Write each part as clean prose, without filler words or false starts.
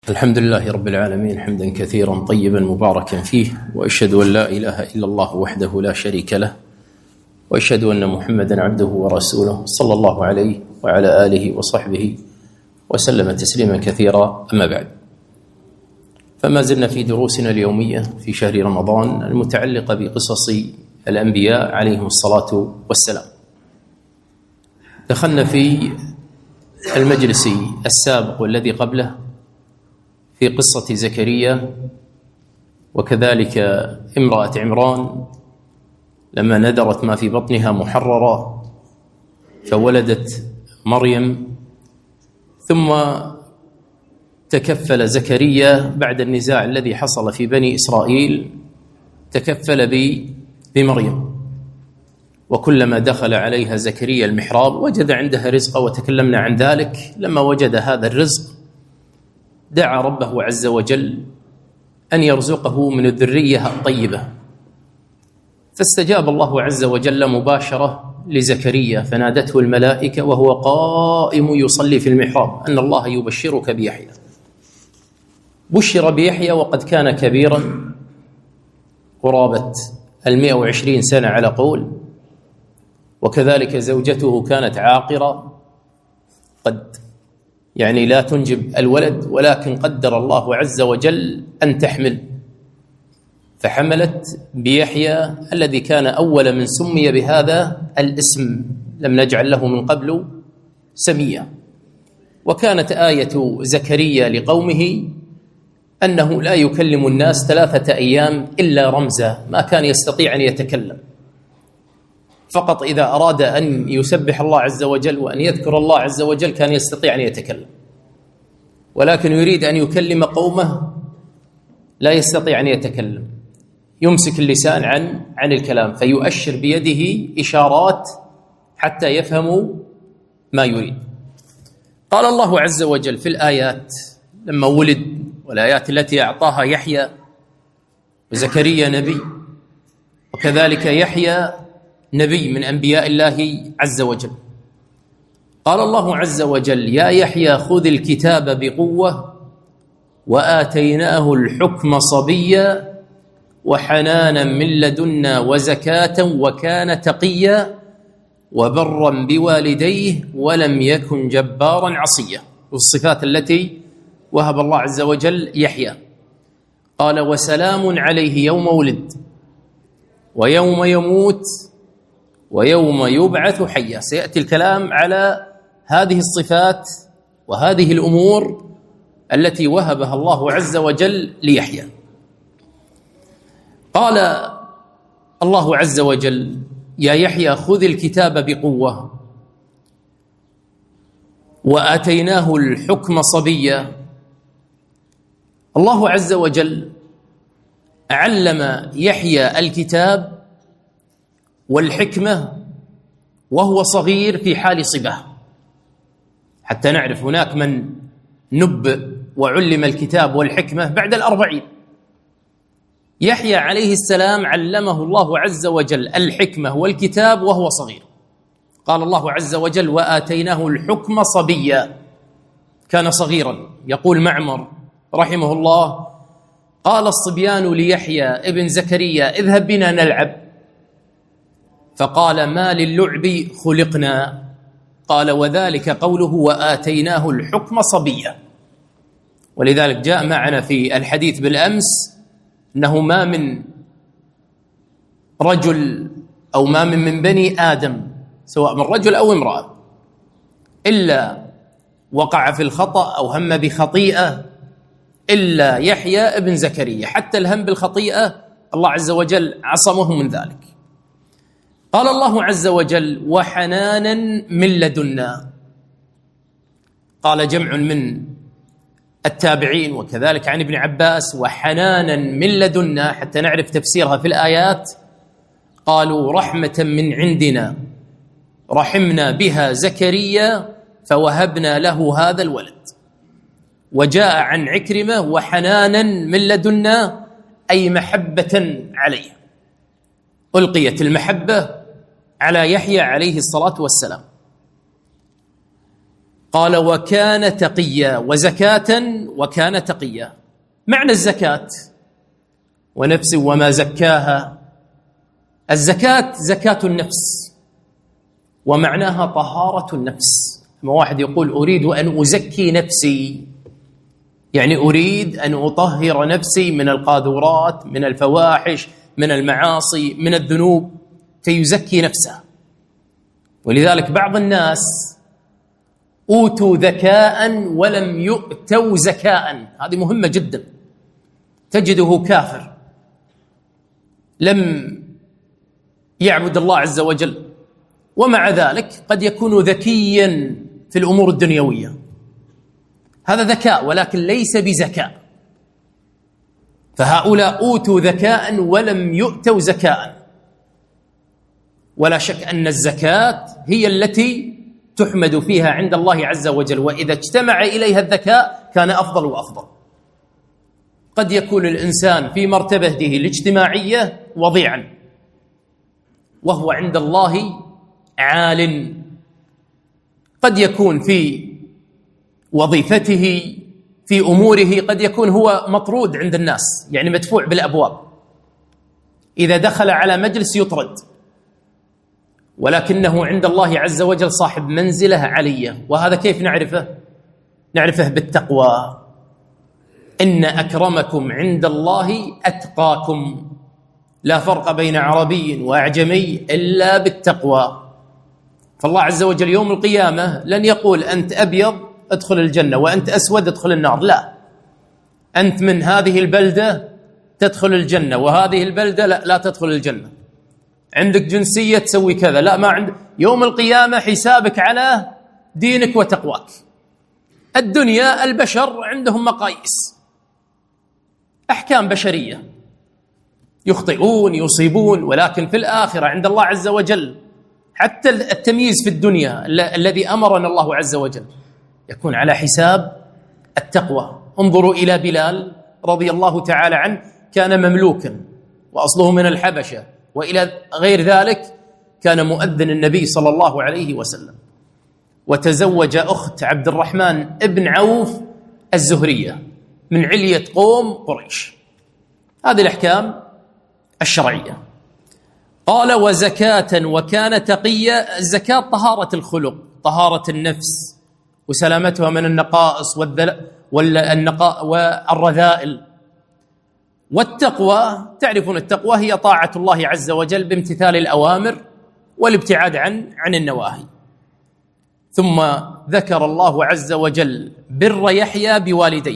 الحمد لله رب العالمين حمدا كثيرا طيبا مباركا فيه، وأشهد أن لا إله إلا الله وحده لا شريك له، وأشهد أن محمدا عبده ورسوله صلى الله عليه وعلى آله وصحبه وسلم تسليما كثيرا. أما بعد، فما زلنا في دروسنا اليومية في شهر رمضان المتعلقة بقصص الأنبياء عليهم الصلاة والسلام. دخلنا في المجلس السابق والذي قبله في قصة زكريا وكذلك امرأة عمران لما ندرت ما في بطنها محررة فولدت مريم، ثم تكفل زكريا بعد النزاع الذي حصل في بني إسرائيل، تكفل بمريم، وكلما دخل عليها زكريا المحراب وجد عندها رزقا، وتكلمنا عن ذلك. لما وجد هذا الرزق دعا ربه عز وجل أن يرزقه من الذرية الطيبة، فاستجاب الله عز وجل مباشرة لزكريا، فنادته الملائكة وهو قائم يصلي في المحراب أن الله يبشرك بيحيى. بشر بيحيى وقد كان كبيرا قرابة 120 سنة على قول، وكذلك زوجته كانت عاقرة قد لا تنجب الولد، ولكن قدر الله عز وجل أن تحمل، فحملت بيحيى الذي كان أول من سمي بهذا الاسم، لم نجعل له من قبل سميا. وكانت آية زكريا لقومه أنه لا يكلم الناس 3 أيام إلا رمزا، ما كان يستطيع أن يتكلم، فقط إذا أراد أن يسبح الله عز وجل وأن يذكر الله عز وجل كان يستطيع أن يتكلم، ولكن يريد أن يكلم قومه لا يستطيع أن يتكلم، يمسك اللسان عن الكلام، فيؤشر بيده إشارات حتى يفهموا ما يريد. قال الله عز وجل في الآيات لما ولد، والآيات التي أعطاها يحيى، وزكريا نبي وكذلك يحيى نبي من أنبياء الله عز وجل. قال الله عز وجل: يا يحيى خذ الكتاب بقوة وآتيناه الحكم صبيا وحنانا من لدنا وزكاة وكان تقيا وبرا بوالديه ولم يكن جبارا عصيا. والصفات التي وهب الله عز وجل يحيى. قال: وسلام عليه يوم ولد ويوم يموت ويوم يبعث حيا. سيأتي الكلام على هذه الصفات وهذه الأمور التي وهبها الله عز وجل ليحيى. قال الله عز وجل: يا يحيى خذ الكتاب بقوة وآتيناه الحكم صبيا. الله عز وجل علم يحيى الكتاب والحكمة وهو صغير في حال صباه، حتى نعرف هناك من نبئ وعلم الكتاب والحكمة بعد 40. يحيى عليه السلام علمه الله عز وجل الحكمة والكتاب وهو صغير. قال الله عز وجل: وآتيناه الحكم صبيا، كان صغيرا. يقول معمر رحمه الله: قال الصبيان ليحيى ابن زكريا: اذهب بنا نلعب، فقال: ما للعب خلقنا. قال: وذلك قوله وآتيناه الحكم صبيا. ولذلك جاء معنا في الحديث بالأمس أنه ما من رجل أو ما من بني آدم سواء من رجل أو امرأة إلا وقع في الخطأ أو هم بخطيئة إلا يحيى ابن زكريا، حتى الهم بالخطيئة الله عز وجل عصمه من ذلك. قال الله عز وجل: وحنانا من لدنا. قال جمع من التابعين وكذلك عن ابن عباس: وحنانا من لدنا، حتى نعرف تفسيرها في الآيات. قالوا: رحمة من عندنا رحمنا بها زكريا فوهبنا له هذا الولد. وجاء عن عكرمة: وحنانا من لدنا، أي محبة عليه، ألقيت المحبة على يحيى عليه الصلاة والسلام. قال وكان تقيا، وزكاة وكان تقيا. معنى الزكاة: ونفس وما زكاها. الزكاة زكاة النفس، ومعناها طهارة النفس. لما واحد يقول أريد أن أزكي نفسي، يعني أريد أن أطهر نفسي من القاذورات، من الفواحش، من المعاصي، من الذنوب، فيزكي نفسه. ولذلك بعض الناس أوتوا ذكاء ولم يؤتوا زكاء. هذه مهمة جدا. تجده كافر لم يعبد الله عز وجل، ومع ذلك قد يكون ذكيا في الأمور الدنيوية. هذا ذكاء ولكن ليس بزكاء. فهؤلاء أوتوا ذكاء ولم يؤتوا زكاء. ولا شك أن الزكاة هي التي تحمد فيها عند الله عز وجل، وإذا اجتمع إليها الذكاء كان أفضل وأفضل. قد يكون الإنسان في مرتبته الاجتماعية وضيعا، وهو عند الله عال. قد يكون في وظيفته، في أموره، قد يكون هو مطرود عند الناس، يعني مدفوع بالأبواب، إذا دخل على مجلس يطرد، ولكنه عند الله عز وجل صاحب منزلة علية. وهذا كيف نعرفه؟ نعرفه بالتقوى. إن أكرمكم عند الله أتقاكم، لا فرق بين عربي وأعجمي إلا بالتقوى. فالله عز وجل يوم القيامة لن يقول أنت أبيض ادخل الجنة وأنت أسود ادخل النار، لا، أنت من هذه البلدة تدخل الجنة، وهذه البلدة لا تدخل الجنة. عندك جنسية تسوي كذا، لا، ما عندك. يوم القيامة حسابك على دينك وتقواك. الدنيا البشر عندهم مقاييس، أحكام بشرية، يخطئون يصيبون، ولكن في الآخرة عند الله عز وجل حتى التمييز في الدنيا الذي أمرنا الله عز وجل يكون على حساب التقوى. انظروا إلى بلال رضي الله تعالى عنه، كان مملوكا وأصله من الحبشة، وإلى غير ذلك كان مؤذن النبي صلى الله عليه وسلم، وتزوج أخت عبد الرحمن ابن عوف الزهرية من علية قوم قريش. هذه الأحكام الشرعية. قال وزكاة وكان تقيا. الزكاة طهارة الخلق، طهارة النفس، وسلامتها من النقائص والرذائل. والتقوى، تعرفون التقوى هي طاعة الله عز وجل بامتثال الأوامر والابتعاد عن النواهي. ثم ذكر الله عز وجل بر يحيى بوالديه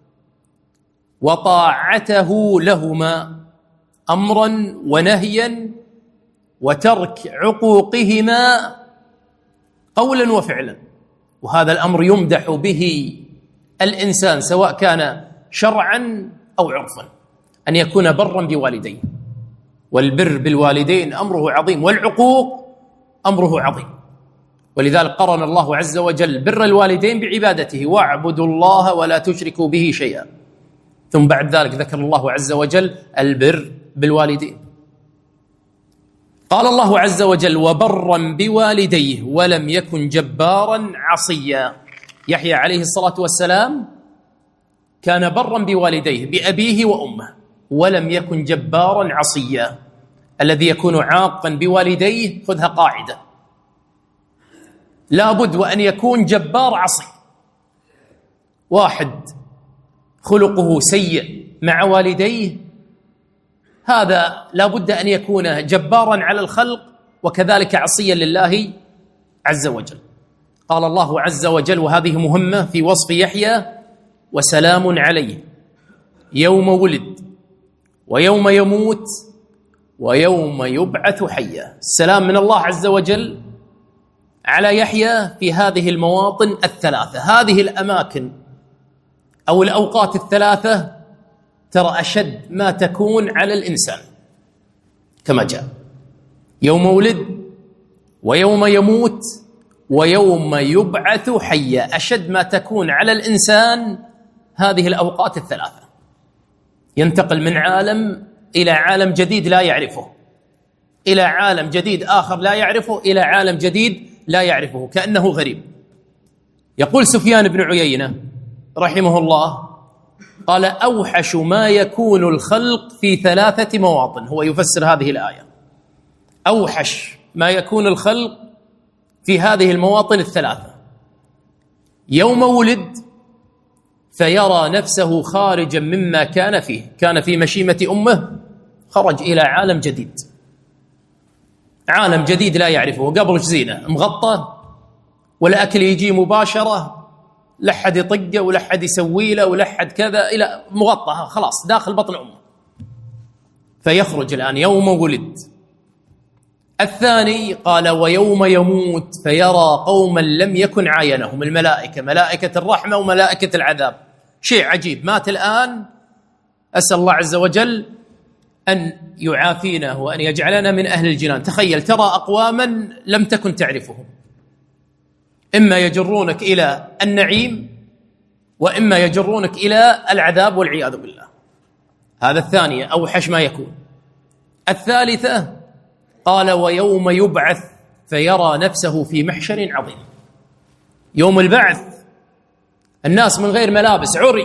وطاعته لهما أمرا ونهيا وترك عقوقهما قولا وفعلا. وهذا الأمر يمدح به الإنسان سواء كان شرعا أو عرفا، أن يكون برا بوالديه. والبر بالوالدين أمره عظيم، والعقوق أمره عظيم. ولذلك قرن الله عز وجل بر الوالدين بعبادته: واعبدوا الله ولا تشركوا به شيئا. ثم بعد ذلك ذكر الله عز وجل البر بالوالدين. قال الله عز وجل: وبرا بوالديه ولم يكن جبارا عصيا. يحيى عليه الصلاة والسلام كان برا بوالديه، بأبيه وأمه، ولم يكن جبارا عصيا. الذي يكون عاقا بوالديه خذها قاعدة، لابد وأن يكون جبار عصي. واحد خلقه سيء مع والديه، هذا لابد أن يكون جبارا على الخلق وكذلك عصيا لله عز وجل. قال الله عز وجل، وهذه مهمة في وصف يحيى: وسلام عليه يوم ولد ويوم يموت ويوم يبعث حيا. السلام من الله عز وجل على يحيى في هذه المواطن الثلاثة. هذه الأماكن أو الأوقات الثلاثة ترى أشد ما تكون على الإنسان، كما جاء: يوم ولد ويوم يموت ويوم يبعث حيا. أشد ما تكون على الإنسان هذه الأوقات الثلاثة. ينتقل من عالم إلى عالم جديد لا يعرفه، إلى عالم جديد آخر لا يعرفه، إلى عالم جديد لا يعرفه، كأنه غريب. يقول سفيان بن عيينة رحمه الله قال: أوحش ما يكون الخلق في 3 مواطن. هو يفسر هذه الآية: أوحش ما يكون الخلق في هذه المواطن 3: يوم ولد فيرى نفسه خارجا مما كان فيه، كان في مشيمة أمه، خرج إلى عالم جديد، عالم جديد لا يعرفه، قبل زينة مغطى، والأكل يجي مباشرة، لا حد يطقه ولا حد يسوي له ولا حد كذا، إلى مغطى خلاص داخل بطن أمه، فيخرج الآن يوم ولد. الثاني قال: ويوم يموت فيرى قوما لم يكن عاينهم، الملائكة، ملائكة الرحمة وملائكة العذاب. شيء عجيب، مات الآن، أسأل الله عز وجل أن يعافينا وأن يجعلنا من أهل الجنان. تخيل ترى أقواما لم تكن تعرفهم، إما يجرونك إلى النعيم وإما يجرونك إلى العذاب والعياذ بالله. هذا الثانية، أوحش ما يكون. الثالثة قال: ويوم يبعث فيرى نفسه في محشر عظيم. يوم البعث الناس من غير ملابس، عري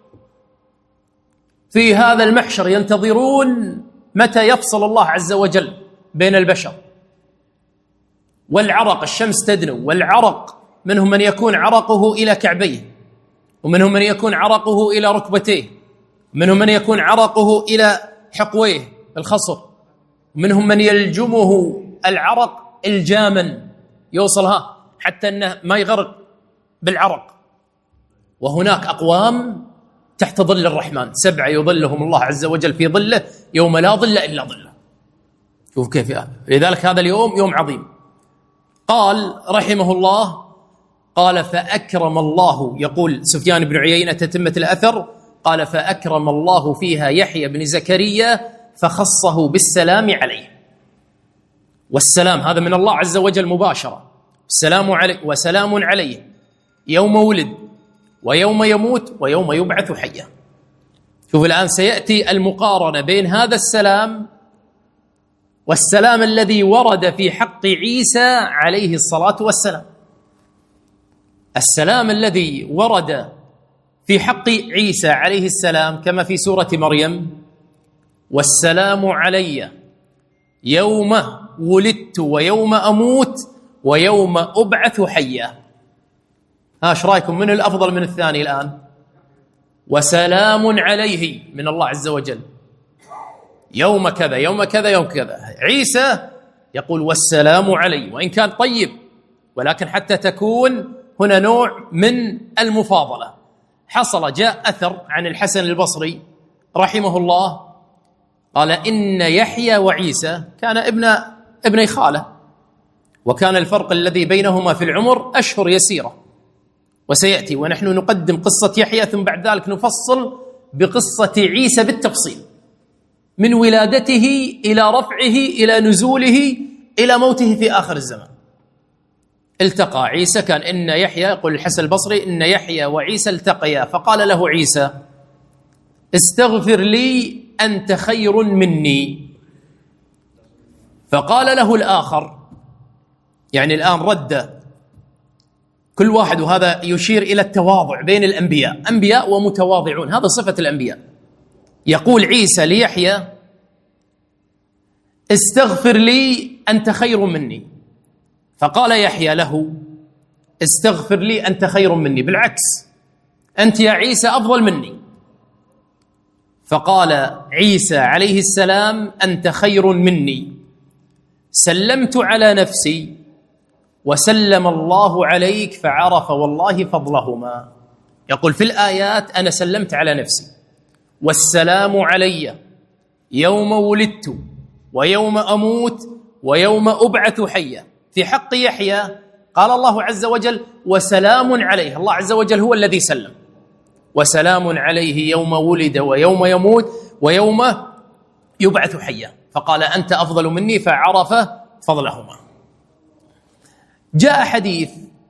في هذا المحشر، ينتظرون متى يفصل الله عز وجل بين البشر. والعرق، الشمس تدنو، والعرق منهم من يكون عرقه إلى كعبيه، ومنهم من يكون عرقه إلى ركبتيه، ومنهم من يكون عرقه إلى حقويه الخصر، ومنهم من يلجمه العرق الجاما يوصلها حتى أنه ما يغرق بالعرق. وهناك أقوام تحت ظل الرحمن، 7 يظلهم الله عز وجل في ظله يوم لا ظل إلا ظله. شوف كيف هذا. لذلك هذا اليوم يوم عظيم. قال رحمه الله، قال: فأكرم الله، يقول سفيان بن عيينة تتمة الأثر، قال: فأكرم الله فيها يحيى بن زكريا فخصه بالسلام عليه. والسلام هذا من الله عز وجل مباشرة، السلام عليه وسلام عليه يوم ولد ويوم يموت ويوم يبعث حيا. شوف الآن سيأتي المقارنة بين هذا السلام والسلام الذي ورد في حق عيسى عليه الصلاة والسلام. السلام الذي ورد في حق عيسى عليه السلام كما في سورة مريم: والسلام علي يوم ولدت ويوم أموت ويوم أبعث حيا. ايش رايكم، من الأفضل من الثاني الآن؟ وسلام عليه من الله عز وجل يوم كذا يوم كذا يوم كذا. عيسى يقول: والسلام علي، وإن كان طيب، ولكن حتى تكون هنا نوع من المفاضلة. حصل، جاء أثر عن الحسن البصري رحمه الله قال: إن يحيى وعيسى كان ابن خالة، وكان الفرق الذي بينهما في العمر أشهر يسيرة، وسيأتي ونحن نقدم قصة يحيى ثم بعد ذلك نفصل بقصة عيسى بالتفصيل، من ولادته إلى رفعه إلى نزوله إلى موته في آخر الزمان. التقى عيسى، كان إن يحيى، يقول الحسن البصري: إن يحيى وعيسى التقيا، فقال له عيسى: استغفر لي أنت خير مني. فقال له الآخر، يعني الآن رد كل واحد، وهذا يشير إلى التواضع بين الأنبياء، أنبياء ومتواضعون، هذا صفة الأنبياء. يقول عيسى ليحيى: استغفر لي أنت خير مني. فقال يحيى له: استغفر لي أنت خير مني، بالعكس أنت يا عيسى أفضل مني. فقال عيسى عليه السلام: أنت خير مني، سلمت على نفسي وسلم الله عليك فعرف والله فضلهما. يقول في الآيات: أنا سلمت على نفسي، والسلام علي يوم ولدت ويوم أموت ويوم أبعث حيا. في حق يحيى قال الله عز وجل: وسلام عليه، الله عز وجل هو الذي سلم، وسلام عليه يوم ولد ويوم يموت ويوم يبعث حيا. فقال: أنت أفضل مني فعرف فضلهما. جاء حديث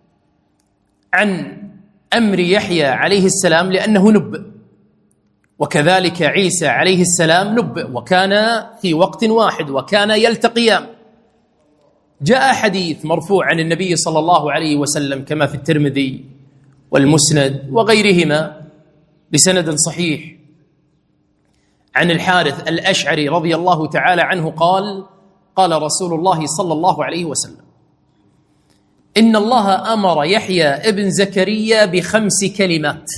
عن أمر يحيى عليه السلام لأنه نبئ، وكذلك عيسى عليه السلام نبئ، وكان في وقت واحد وكان يلتقيان. جاء حديث مرفوع عن النبي صلى الله عليه وسلم كما في الترمذي والمسند وغيرهما بسند صحيح عن الحارث الأشعري رضي الله تعالى عنه قال: قال رسول الله صلى الله عليه وسلم: إن الله أمر يحيى ابن زكريا ب5 كلمات.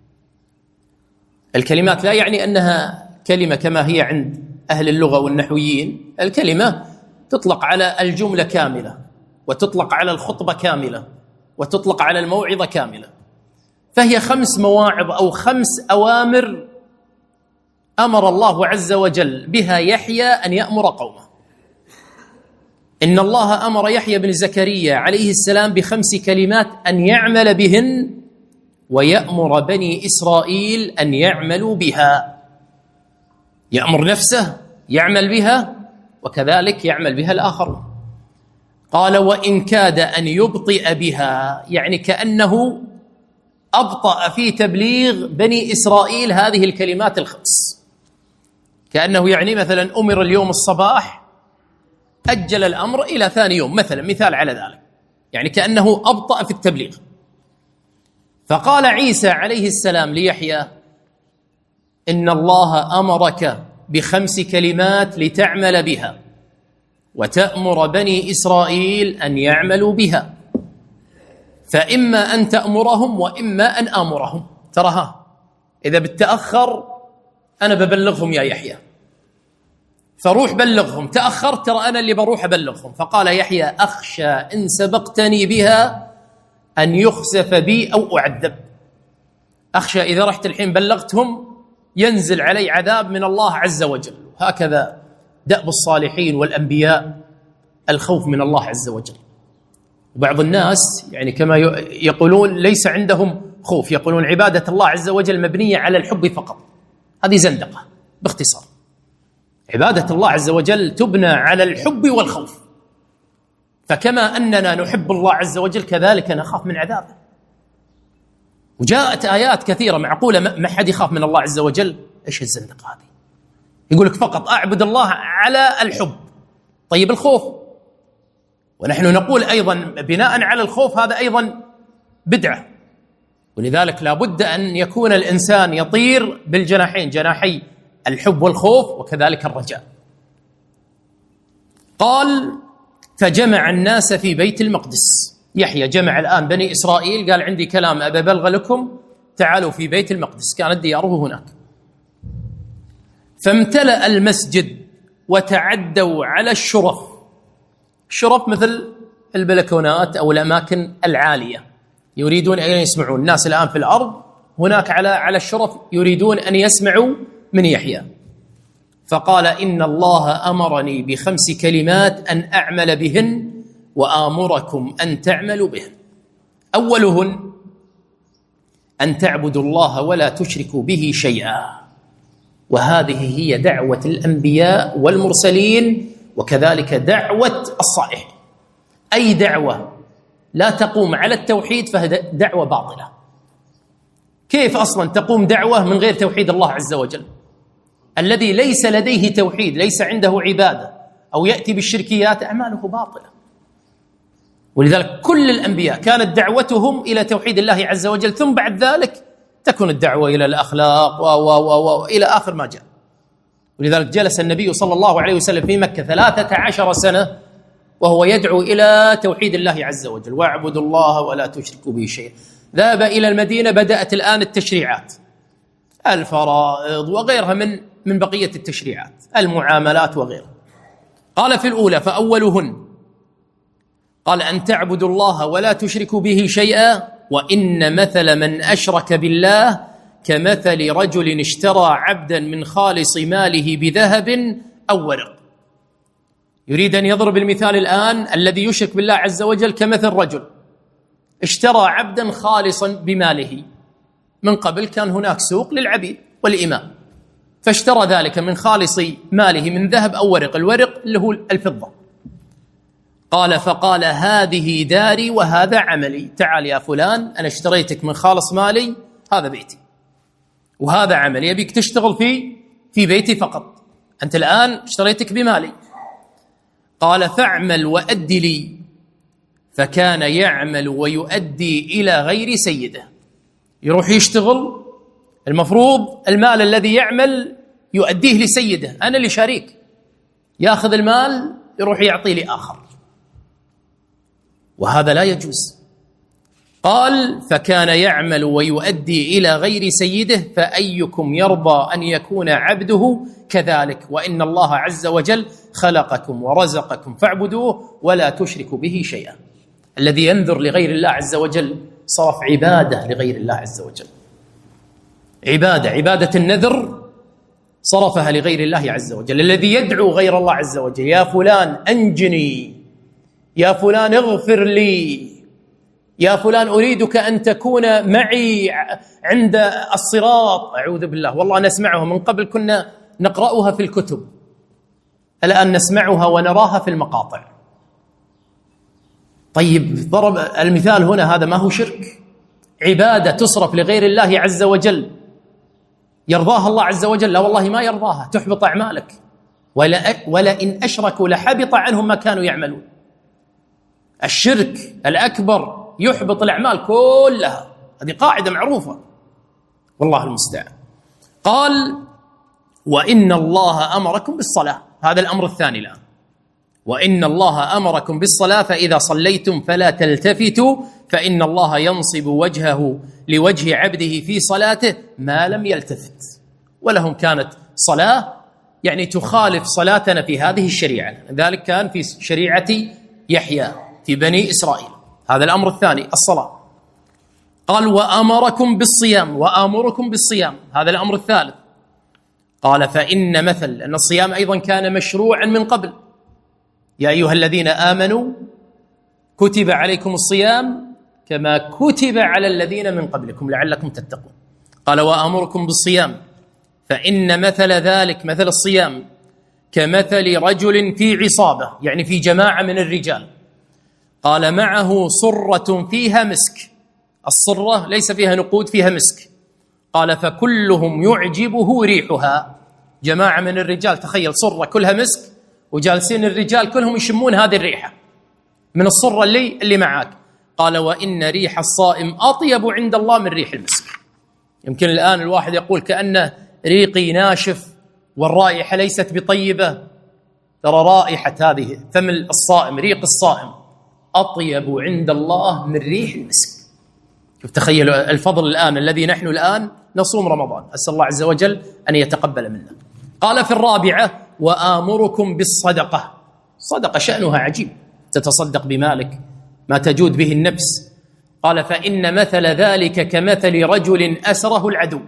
الكلمات لا يعني أنها كلمة كما هي عند أهل اللغة والنحويين، الكلمة تطلق على الجملة كاملة، وتطلق على الخطبة كاملة، وتطلق على الموعظة كاملة، فهي 5 مواعظ أو 5 أوامر أمر الله عز وجل بها يحيى أن يأمر قومه. إن الله أمر يحيى بن زكريا عليه السلام ب5 كلمات أن يعمل بهن، ويأمر بني إسرائيل أن يعملوا بها. يأمر نفسه يعمل بها، وكذلك يعمل بها الآخرون. قال: وإن كاد أن يبطئ بها، يعني كأنه أبطأ في تبليغ بني إسرائيل هذه الكلمات ال5. كأنه يعني مثلا أمر اليوم الصباح، أجل الأمر إلى ثاني يوم مثلا، مثال على ذلك، يعني كأنه أبطأ في التبليغ. فقال عيسى عليه السلام ليحيى: إن الله أمرك ب5 كلمات لتعمل بها، وتأمر بني إسرائيل أن يعملوا بها، فإما أن تأمرهم وإما أن آمرهم. تراها إذا بتأخر أنا ببلغهم يا يحيى، فروح بلغهم. تأخرت ترى أنا اللي بروح أبلغهم. فقال يحيى: أخشى إن سبقتني بها أن يخسف بي أو أعذب. أخشى إذا رحت الحين بلغتهم ينزل علي عذاب من الله عز وجل. هكذا دأب الصالحين والأنبياء، الخوف من الله عز وجل. وبعض الناس يعني كما يقولون ليس عندهم خوف، يقولون عبادة الله عز وجل مبنية على الحب فقط. هذه زندقة باختصار. عبادة الله عز وجل تبنى على الحب والخوف، فكما أننا نحب الله عز وجل كذلك نخاف من عذابه. وجاءت آيات كثيرة. معقولة ما حد يخاف من الله عز وجل؟ إيش الزندقة هذه؟ يقول لك فقط أعبد الله على الحب. طيب الخوف، ونحن نقول أيضا بناء على الخوف هذا أيضا بدعة، ولذلك لا بد أن يكون الإنسان يطير بالجناحين، جناحي الحب والخوف وكذلك الرجاء. قال: فجمع الناس في بيت المقدس. يحيى جمع الآن بني إسرائيل، قال: عندي كلام أبى أبلغ لكم، تعالوا في بيت المقدس. كانت دياره هناك. فامتلأ المسجد وتعدوا على الشرف. الشرف مثل البلكونات أو الأماكن العالية، يريدون أن يسمعون. الناس الآن في الأرض، هناك على الشرف يريدون أن يسمعوا من يحيى. فقال: إن الله أمرني ب5 كلمات أن أعمل بهن، وآمركم أن تعملوا بهن. أولهن أن تعبدوا الله ولا تشركوا به شيئا، وهذه هي دعوة الأنبياء والمرسلين، وكذلك دعوة الصالحين. أي دعوة لا تقوم على التوحيد فهي دعوة باطلة. كيف أصلا تقوم دعوة من غير توحيد الله عز وجل؟ الذي ليس لديه توحيد، ليس عنده عبادة، أو يأتي بالشركيات، أعماله باطلة. ولذلك كل الأنبياء كانت دعوتهم إلى توحيد الله عز وجل، ثم بعد ذلك تكون الدعوة إلى الأخلاق وإلى آخر ما جاء. ولذلك جلس النبي صلى الله عليه وسلم في مكة 13 سنة وهو يدعو إلى توحيد الله عز وجل: واعبدوا الله ولا تشركوا به شيئا. ذهب إلى المدينة، بدأت الآن التشريعات، الفرائض وغيرها من بقية التشريعات، المعاملات وغيرها. قال في الأولى: فأولهن قال أن تعبدوا الله ولا تشركوا به شيئا، وإن مثل من أشرك بالله كمثل رجل اشترى عبدا من خالص ماله بذهب أو ورق. يريد أن يضرب المثال الآن الذي يشرك بالله عز وجل كمثل رجل اشترى عبدا خالصا بماله. من قبل كان هناك سوق للعبيد والإماء، فاشترى ذلك من خالص ماله من ذهب أو ورق. الورق اللي هو الفضة. قال: فقال: هذه داري وهذا عملي. تعال يا فلان، أنا اشتريتك من خالص مالي، هذا بيتي وهذا عملي، أبيك تشتغل في بيتي فقط. أنت الآن اشتريتك بمالي. قال: فاعمل وأدي لي. فكان يعمل ويؤدي إلى غير سيده. يروح يشتغل، المفروض المال الذي يعمل يؤديه لسيده، أنا اللي شريك، يأخذ المال يروح يعطيه لآخر، وهذا لا يجوز. قال: فكان يعمل ويؤدي إلى غير سيده، فأيكم يرضى أن يكون عبده كذلك؟ وإن الله عز وجل خلقكم ورزقكم فاعبدوه ولا تشركوا به شيئا. الذي ينذر لغير الله عز وجل صرف عبادة لغير الله عز وجل، عبادة النذر صرفها لغير الله عز وجل. الذي يدعو غير الله عز وجل: يا فلان أنجني، يا فلان اغفر لي، يا فلان أريدك أن تكون معي عند الصراط، أعوذ بالله، والله نسمعها من قبل كنا نقرأها في الكتب، الآن نسمعها ونراها في المقاطع. طيب، ضرب المثال هنا، هذا ما هو شرك؟ عبادة تصرف لغير الله عز وجل يرضاها الله عز وجل؟ لا والله ما يرضاها، تحبط أعمالك، ولئن أشركوا لحبط عنهم ما كانوا يعملون. الشرك الأكبر يحبط الأعمال كلها، هذه قاعدة معروفة، والله المستعان. قال: وإن الله أمركم بالصلاة، هذا الأمر الثاني الآن. وإن الله أمركم بالصلاة فإذا صليتم فلا تلتفتوا فإن الله ينصب وجهه لوجه عبده في صلاته ما لم يلتفت. ولهم كانت صلاة يعني تخالف صلاتنا في هذه الشريعة، ذلك كان في شريعة يحيى في بني إسرائيل. هذا الأمر الثاني، الصلاة. قال: وأمركم بالصيام، وآمركم بالصيام، هذا الأمر الثالث. قال: فإن مثل أن الصيام أيضا كان مشروعا من قبل، يا أيها الذين آمنوا كتب عليكم الصيام كما كتب على الذين من قبلكم لعلكم تتقون. قال: وآمركم بالصيام فإن مثل ذلك، مثل الصيام، كمثل رجل في عصابة، يعني في جماعة من الرجال، قال: معه صرة فيها مسك، الصرة ليس فيها نقود، فيها مسك. قال: فكلهم يعجبه ريحها، جماعة من الرجال، تخيل صرة كلها مسك، وجالسين الرجال كلهم يشمون هذه الريحة من الصرة اللي معك. قال: وإن ريح الصائم أطيب عند الله من ريح المسك. يمكن الآن الواحد يقول كأنه ريقي ناشف والرائحة ليست بطيبة، ترى رائحة هذه فم الصائم، ريق الصائم أطيب عند الله من ريح المسك. شوف، تخيلوا الفضل الآن الذي نحن الآن نصوم رمضان، أسأل الله عز وجل أن يتقبل منا. قال في الرابعة: وآمركم بالصدقة. صدقة شأنها عجيب، تتصدق بمالك ما تجود به النفس. قال: فإن مثل ذلك كمثل رجل أسره العدو،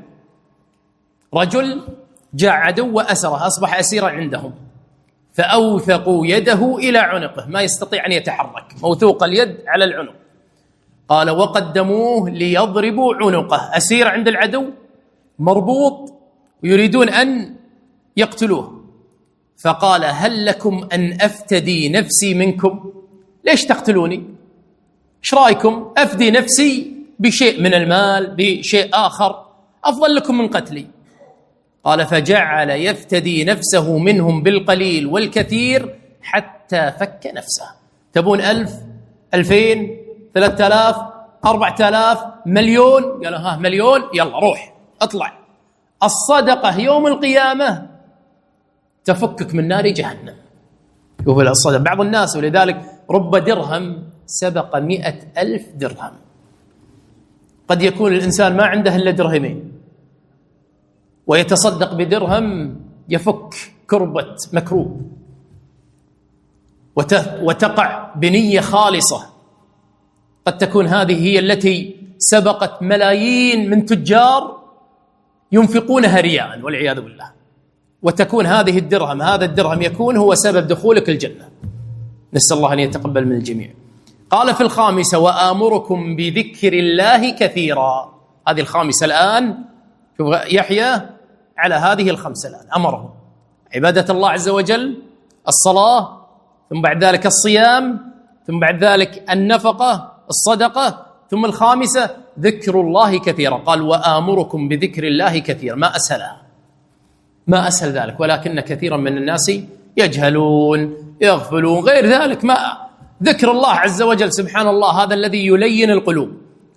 رجل جاء عدو وأسره، أصبح أسيرا عندهم، فأوثقوا يده إلى عنقه، ما يستطيع أن يتحرك، موثوق اليد على العنق. قال: وقدموه ليضربوا عنقه، أسير عند العدو مربوط ويريدون أن يقتلوه. فقال: هل لكم أن أفتدي نفسي منكم؟ ليش تقتلوني؟ إيش رأيكم أفدي نفسي بشيء من المال، بشيء آخر أفضل لكم من قتلي؟ قال: فجعل يفتدي نفسه منهم بالقليل والكثير حتى فك نفسه. تبون 1000 2000 3000 4000 مليون؟ قال: ها مليون، يلا روح اطلع. الصدقة يوم القيامة تفكك من نار جهنم. يقول الصدقة بعض الناس، ولذلك رب درهم سبق 100,000 درهم. قد يكون الإنسان ما عنده إلا درهمين ويتصدق بدرهم يفك كربة مكروب، وتقع بنية خالصة. قد تكون هذه هي التي سبقت ملايين من تجار ينفقونها رياء والعياذ بالله، وتكون هذه الدرهم، هذا الدرهم يكون هو سبب دخولك الجنة. نسأل الله أن يتقبل من الجميع. قال في الخامسة: وآمركم بذكر الله كثيرا. هذه الخامسة الآن، يحيى على هذه الخمسة الآن، أمرهم عبادة الله عز وجل، الصلاة، ثم بعد ذلك الصيام، ثم بعد ذلك النفقة، الصدقة، ثم الخامسة ذكر الله كثيرا. قال: وآمركم بذكر الله كثيرا. ما أسهلها، ما أسهل ذلك، ولكن كثيرا من الناس يجهلون، يغفلون، غير ذلك. ما ذكر الله عز وجل سبحان الله هذا الذي يلين القلوب.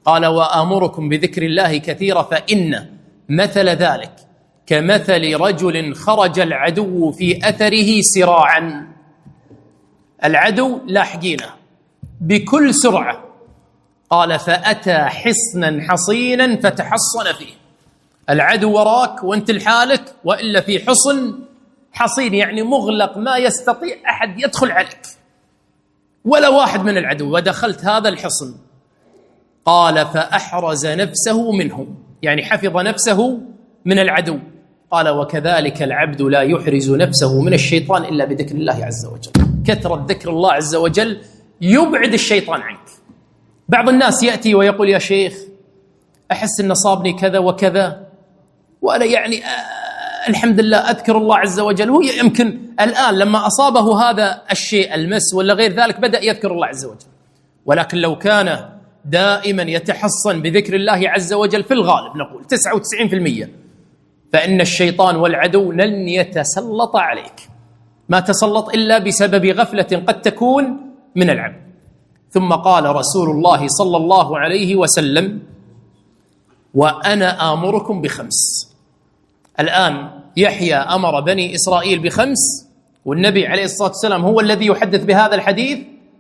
قال وآمركم بذكر الله كثيرا فإن مثل ذلك كمثل رجل خرج العدو في أثره سراعا. العدو لاحقينه بكل سرعة، قال فأتى حصنا حصينا فتحصن فيه. العدو وراك وانت لحالك، وإلا في حصن حصين يعني مغلق ما يستطيع أحد يدخل عليك ولا واحد من العدو، ودخلت هذا الحصن. قال فأحرز نفسه منه، يعني حفظ نفسه من العدو. قال وكذلك العبد لا يحرز نفسه من الشيطان إلا بذكر الله عز وجل. كثرة ذكر الله عز وجل يبعد الشيطان عنك. بعض الناس يأتي ويقول يا شيخ أحس أن صابني كذا وكذا، وأنا يعني الحمد لله أذكر الله عز وجل. هو يمكن الآن لما أصابه هذا الشيء المس ولا غير ذلك بدأ يذكر الله عز وجل، ولكن لو كان دائما يتحصن بذكر الله عز وجل في الغالب نقول 99%، فإن الشيطان والعدو لن يتسلط عليك، ما تسلط إلا بسبب غفلة قد تكون من العبد. ثم قال رسول الله صلى الله عليه وسلم وأنا آمركم بخمس. الآن يحيى أمر بني إسرائيل بخمس، والنبي عليه الصلاة والسلام هو الذي يحدث بهذا الحديث.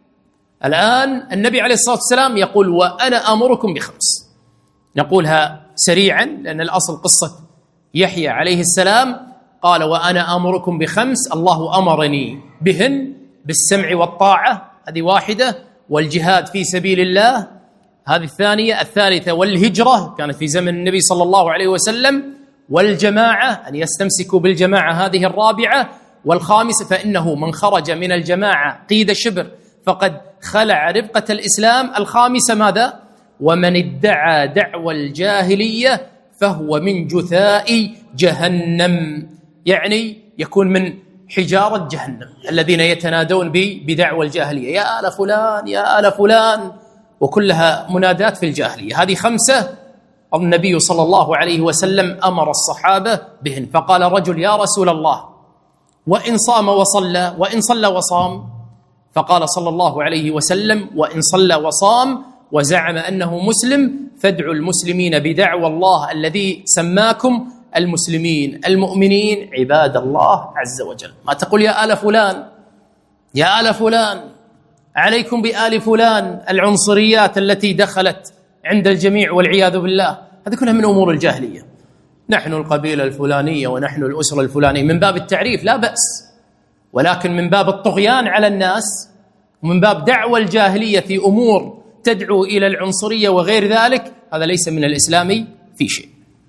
الآن النبي عليه الصلاة والسلام يقول وأنا آمركم بخمس. نقولها سريعا لأن الأصل قصة يحيى عليه السلام. قال وأنا آمركم بخمس الله أمرني بهن: بالسمع والطاعة، هذه واحدة، والجهاد في سبيل الله، هذه الثانية، الثالثة والهجرة كانت في زمن النبي صلى الله عليه وسلم، والجماعة أن يستمسكوا بالجماعة، هذه الرابعة، والخامسة فإنه من خرج من الجماعة قيد شبر فقد خلع ربقة الإسلام. الخامسة ماذا؟ ومن ادعى دعوى الجاهلية فهو من جثاء جهنم، يعني يكون من حجارة جهنم الذين يتنادون بدعوى الجاهلية، يا آل فلان يا آل فلان، وكلها منادات في الجاهلية. هذه خمسة النبي صلى الله عليه وسلم أمر الصحابة بهن. فقال رجل يا رسول الله وإن صام وصلى، وإن صلى وصام؟ فقال صلى الله عليه وسلم وإن صلى وصام وزعم أنه مسلم فادعوا المسلمين بدعوى الله الذي سماكم المسلمين المؤمنين عباد الله عز وجل. ما تقول يا آل فلان يا آل فلان، عليكم بآل فلان، العنصريات التي دخلت عند الجميع والعياذ بالله، هذه كلها من أمور الجاهلية. نحن القبيلة الفلانية ونحن الأسرة الفلانية، من باب التعريف لا بأس، ولكن من باب الطغيان على الناس ومن باب دعوى الجاهلية في أمور تدعو إلى العنصرية وغير ذلك، هذا ليس من الإسلام في شيء.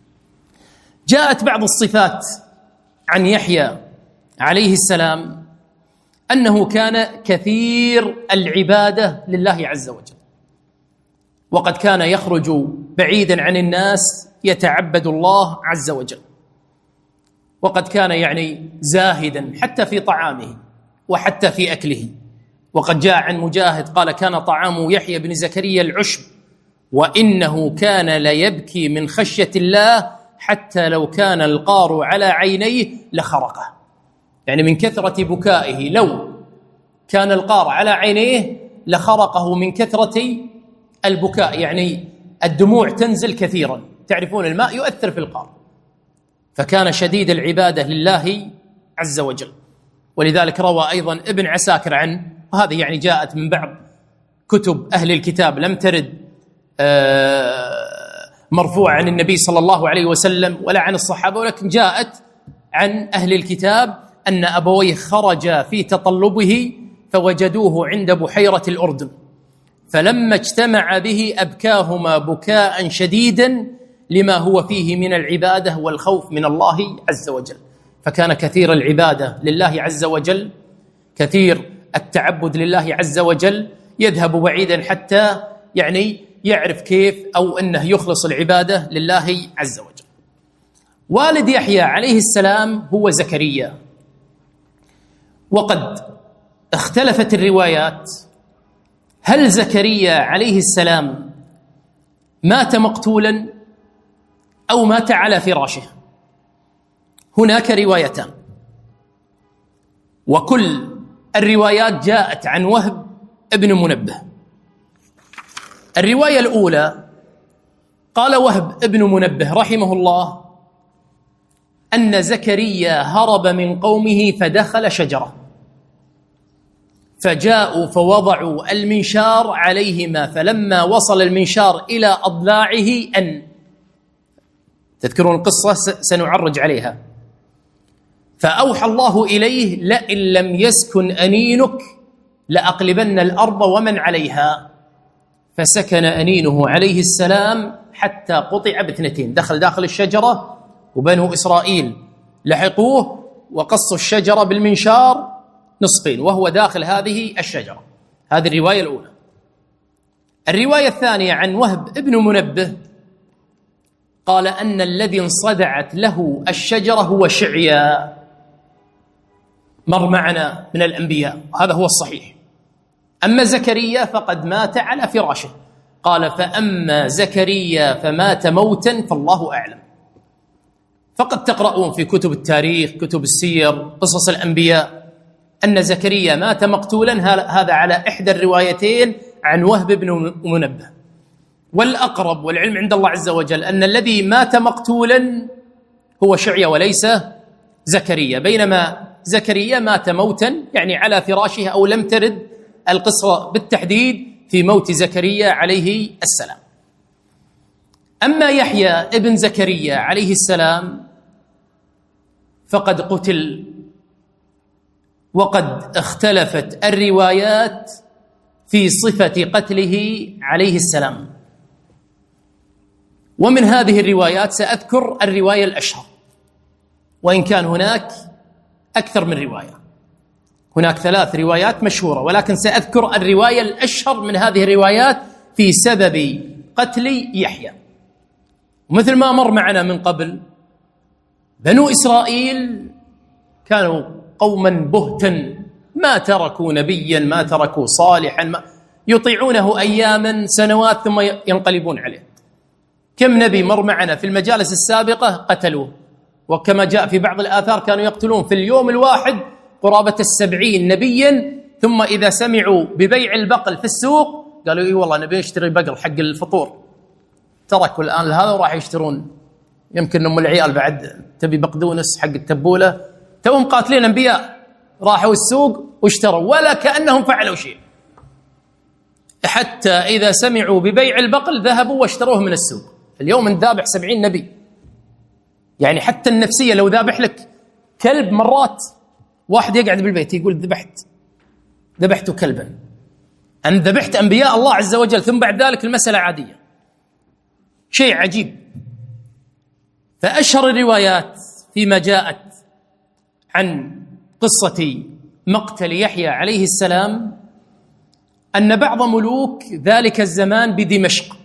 جاءت بعض الصفات عن يحيى عليه السلام أنه كان كثير العبادة لله عز وجل، وقد كان يخرج بعيدا عن الناس يتعبد الله عز وجل، وقد كان يعني زاهدا حتى في طعامه وحتى في أكله. وقد جاء عن مجاهد قال كان طعام يحيى بن زكريا العشب، وإنه كان ليبكي من خشية الله حتى لو كان القار على عينيه لخرقه، يعني من كثرة بكائه لو كان القار على عينيه لخرقه من كثرة البكاء، يعني الدموع تنزل كثيرا، تعرفون الماء يؤثر في القار، فكان شديد العبادة لله عز وجل. ولذلك روى أيضا ابن عساكر عنه، وهذه يعني جاءت من بعض كتب أهل الكتاب لم ترد مرفوع عن النبي صلى الله عليه وسلم ولا عن الصحابة، ولكن جاءت عن أهل الكتاب أن أبويه خرجا في تطلبه فوجدوه عند بحيرة الأردن، فلما اجتمع به أبكاهما بكاء شديدا لما هو فيه من العبادة والخوف من الله عز وجل. فكان كثير العبادة لله عز وجل، كثير التعبد لله عز وجل، يذهب بعيدا حتى يعني يعرف كيف أو أنه يخلص العبادة لله عز وجل. والد يحيى عليه السلام هو زكريا، وقد اختلفت الروايات هل زكريا عليه السلام مات مقتولا أو مات على فراشه. هناك روايتان، وكل الروايات جاءت عن وهب ابن منبه. الرواية الأولى قال وهب ابن منبه رحمه الله أن زكريا هرب من قومه فدخل شجرة، فجاءوا فوضعوا المنشار عليهما، فلما وصل المنشار إلى أضلاعه تذكرون القصة سنعرج عليها، فأوحى الله إليه لئن لم يسكن أنينك لأقلبن الأرض ومن عليها، فسكن أنينه عليه السلام حتى قطع باثنتين، دخل داخل الشجرة وبنو إسرائيل لحقوه وقصوا الشجرة بالمنشار نصفين وهو داخل هذه الشجرة. هذه الرواية الأولى. الرواية الثانية عن وهب ابن منبه قال أن الذي انصدعت له الشجرة هو شعيا، مر معنا من الأنبياء، وهذا هو الصحيح. أما زكريا فقد مات على فراشه. قال فأما زكريا فمات موتا فالله أعلم. فقد تقرؤون في كتب التاريخ، كتب السير، قصص الأنبياء أن زكريا مات مقتولا، هذا على إحدى الروايتين عن وهب بن منبه. والأقرب والعلم عند الله عز وجل أن الذي مات مقتولا هو شعيا وليس زكريا، بينما زكريا مات موتا يعني على فراشه، أو لم ترد القصة بالتحديد في موت زكريا عليه السلام. أما يحيى ابن زكريا عليه السلام فقد قتل، وقد اختلفت الروايات في صفة قتله عليه السلام. ومن هذه الروايات سأذكر الرواية الأشهر، وإن كان هناك أكثر من رواية، هناك 3 روايات مشهورة، ولكن سأذكر الرواية الأشهر من هذه الروايات في سبب قتل يحيى. ومثل ما مر معنا من قبل، بنو إسرائيل كانوا قوما بهتا، ما تركوا نبيا، ما تركوا صالحا، يطيعونه أياما سنوات ثم ينقلبون عليه. كم نبي مر معنا في المجالس السابقة قتلوه، وكما جاء في بعض الآثار كانوا يقتلون في اليوم الواحد قرابة 70 نبيا، ثم إذا سمعوا ببيع البقل في السوق قالوا إيه والله نبي نشتري بقل حق الفطور، تركوا الآن هذا وراح يشترون، يمكن أم العيال بعد تبي بقدونس حق التبولة، توهم قاتلين أنبياء راحوا السوق واشتروا ولا كأنهم فعلوا شيء، حتى إذا سمعوا ببيع البقل ذهبوا واشتروه من السوق. اليوم ذابح 70 نبي، يعني حتى النفسية لو ذابح لك كلب، مرات واحد يقعد بالبيت يقول ذبحت كلبا، أن ذبحت أنبياء الله عز وجل، ثم بعد ذلك المسألة عادية، شيء عجيب. فأشهر الروايات فيما جاءت عن قصة مقتل يحيى عليه السلام أن بعض ملوك ذلك الزمان بدمشق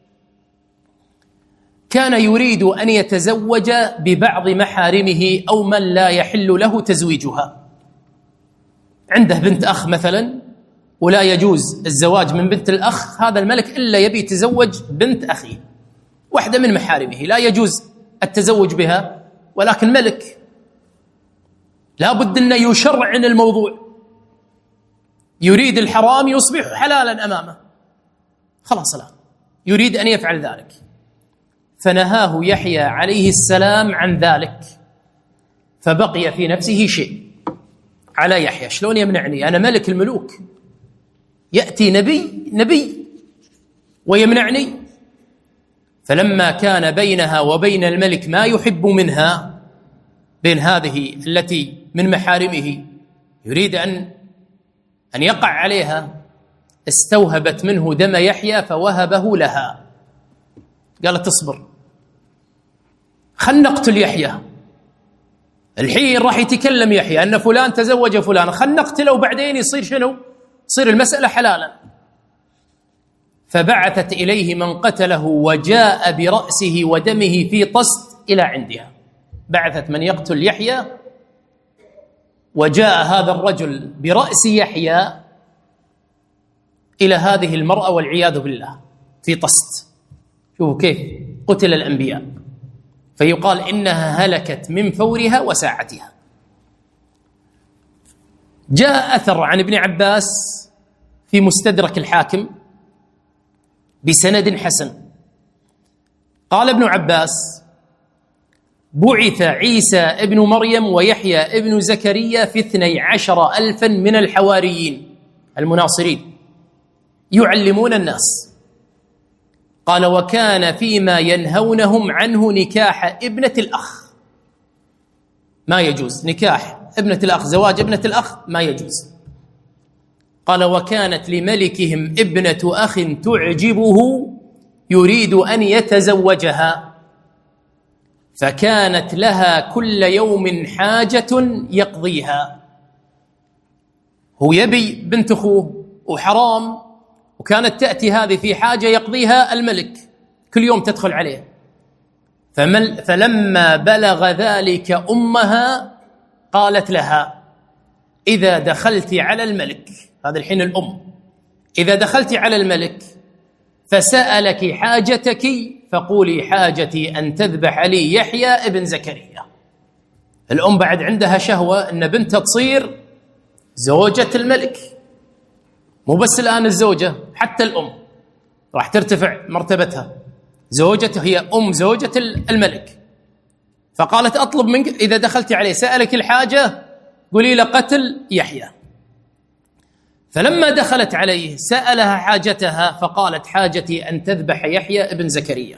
كان يريد أن يتزوج ببعض محارمه أو من لا يحل له تزويجها. عنده بنت أخ مثلا ولا يجوز الزواج من بنت الأخ، هذا الملك إلا يبي يتزوج بنت أخيه، واحدة من محارمه لا يجوز التزوج بها، ولكن ملك لا بد أن يشرعن الموضوع، يريد الحرام يصبح حلالا أمامه، خلاص لا يريد أن يفعل ذلك. فنهاه يحيى عليه السلام عن ذلك، فبقي في نفسه شيء على يحيى، شلون يمنعني؟ أنا ملك الملوك، يأتي نبي ويمنعني. فلما كان بينها وبين الملك ما يحب منها، بين هذه التي من محارمه يريد أن يقع عليها، استوهبت منه دم يحيى فوهبه لها، قالت تصبر خلنا نقتل يحيى، الحين راح يتكلم يحيى أن فلان تزوج فلان، خلنا نقتله وبعدين يصير شنو؟ تصير المسألة حلالا. فبعثت إليه من قتله وجاء برأسه ودمه في طست إلى عندها، بعثت من يقتل يحيى وجاء هذا الرجل برأس يحيى إلى هذه المرأة والعياذ بالله في طست. شوفوا كيف قتل الأنبياء، فيقال إنها هلكت من فورها وساعتها. جاء أثر عن ابن عباس في مستدرك الحاكم بسند حسن قال ابن عباس: بعث عيسى ابن مريم ويحيى ابن زكريا في 12,000 من الحواريين المناصرين يعلمون الناس. قال: وكان فيما ينهونهم عنه نكاح ابنة الأخ، ما يجوز نكاح ابنة الأخ، زواج ابنة الأخ ما يجوز. قال: وكانت لملكهم ابنة أخ تعجبه يريد أن يتزوجها، فكانت لها كل يوم حاجة يقضيها. هو يبي بنت أخوه وحرام، وكانت تأتي هذه في حاجة يقضيها الملك، كل يوم تدخل عليه. فلما بلغ ذلك أمها قالت لها: إذا دخلت على الملك، هذا الحين الأم، إذا دخلت على الملك فسألك حاجتك فقولي: حاجتي أن تذبح لي يحيى ابن زكريا. الأم بعد عندها شهوة أن بنتها تصير زوجة الملك، مو بس الآن الزوجة، حتى الأم راح ترتفع مرتبتها، زوجته هي أم زوجة الملك. فقالت: أطلب منك إذا دخلت عليه سألك الحاجة قولي له قتل يحيى. فلما دخلت عليه سألها حاجتها فقالت: حاجتي أن تذبح يحيى ابن زكريا.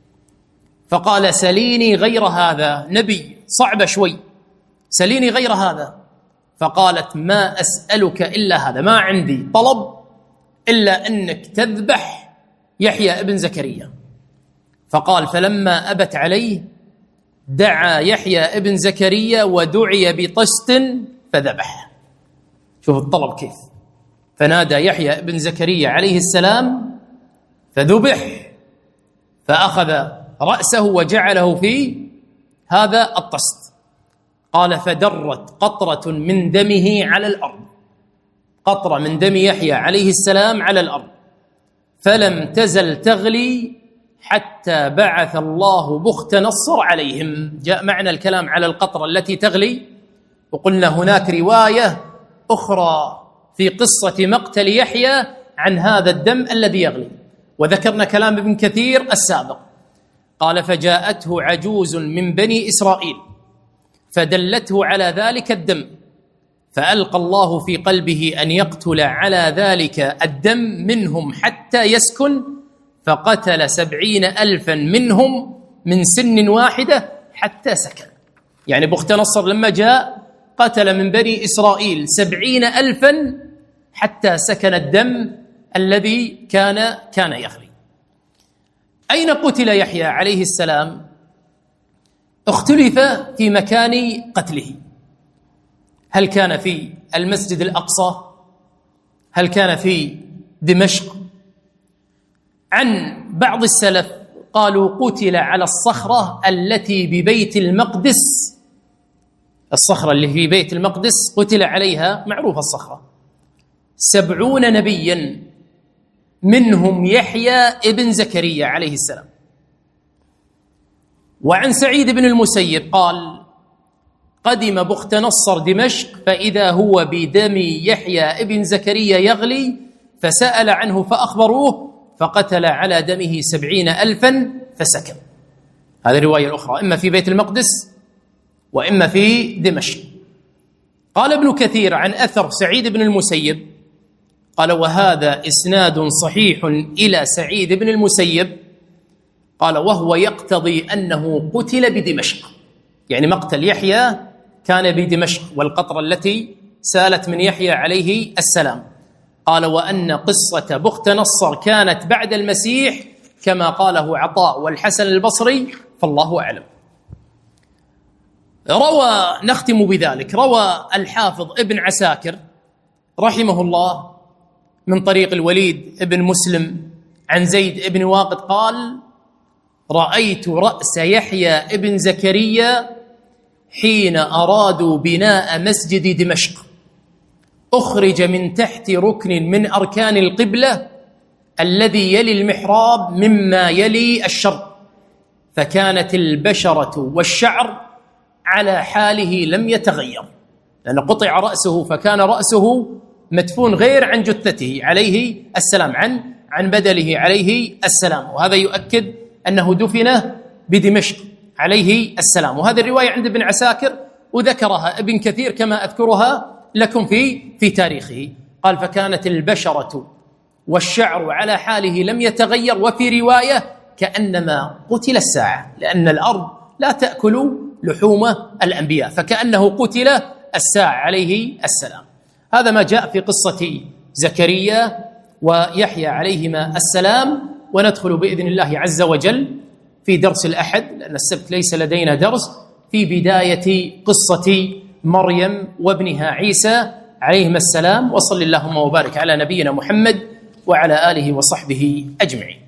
فقال: سليني غير هذا، نبي صعبة شوي، سليني غير هذا. فقالت: ما أسألك إلا هذا، ما عندي طلب إلا أنك تذبح يحيى ابن زكريا. فقال: فلما أبت عليه دعا يحيى ابن زكريا ودعي بطست فذبح. شوف الطلب كيف، فنادى يحيى ابن زكريا عليه السلام فذبح، فأخذ رأسه وجعله في هذا الطست. قال: فدرت قطرة من دمه على الأرض، قطرة من دم يحيى عليه السلام على الأرض، فلم تزل تغلي حتى بعث الله بخت نصر عليهم. جاء معنا الكلام على القطرة التي تغلي، وقلنا هناك رواية أخرى في قصة مقتل يحيى عن هذا الدم الذي يغلي، وذكرنا كلام ابن كثير السابق. قال: فجاءته عجوز من بني إسرائيل فدلته على ذلك الدم، فألقى الله في قلبه أن يقتل على ذلك الدم منهم حتى يسكن، فقتل 70,000 منهم من سن واحدة حتى سكن. يعني بخت نصر لما جاء قتل من بني إسرائيل 70,000 حتى سكن الدم الذي كان يغلي. أين قتل يحيى عليه السلام؟ اختلف في مكان قتله، هل كان في المسجد الأقصى؟ هل كان في دمشق؟ عن بعض السلف قالوا قتل على الصخرة التي ببيت المقدس، الصخرة اللي في بيت المقدس قتل عليها، معروفة الصخرة، 70 نبيا منهم يحيى ابن زكريا عليه السلام. وعن سعيد بن المسيب قال: قدم بخت نصر دمشق فإذا هو بدم يحيى ابن زكريا يغلي، فسأل عنه فأخبروه فقتل على دمه 70,000 فسكن. هذه الرواية الأخرى، إما في بيت المقدس وإما في دمشق. قال ابن كثير عن أثر سعيد بن المسيب قال: وهذا إسناد صحيح إلى سعيد بن المسيب. قال: وهو يقتضي أنه قتل بدمشق، يعني مقتل يحيى كان بدمشق، والقطرة التي سالت من يحيى عليه السلام. قال: وأن قصة بخت نصر كانت بعد المسيح كما قاله عطاء والحسن البصري، فالله أعلم. نختم بذلك، روى الحافظ ابن عساكر رحمه الله من طريق الوليد ابن مسلم عن زيد ابن واقد قال: رأيت رأس يحيى ابن زكريا حين أرادوا بناء مسجد دمشق، أخرج من تحت ركن من أركان القبلة الذي يلي المحراب مما يلي الشرق، فكانت البشرة والشعر على حاله لم يتغير، لأن قطع رأسه فكان رأسه مدفون غير عن جثته عليه السلام، عن بدله عليه السلام. وهذا يؤكد أنه دفن بدمشق عليه السلام، وهذه الرواية عند ابن عساكر وذكرها ابن كثير كما أذكرها لكم في تاريخه. قال: فكانت البشرة والشعر على حاله لم يتغير، وفي رواية كأنما قتل الساعة، لأن الأرض لا تأكل لحوم الأنبياء، فكأنه قتل الساعة عليه السلام. هذا ما جاء في قصة زكريا ويحيى عليهما السلام. وندخل بإذن الله عز وجل في درس الأحد، لأن السبت ليس لدينا درس، في بداية قصة مريم وابنها عيسى عليهما السلام. وصل اللهم وبارك على نبينا محمد وعلى آله وصحبه أجمعين.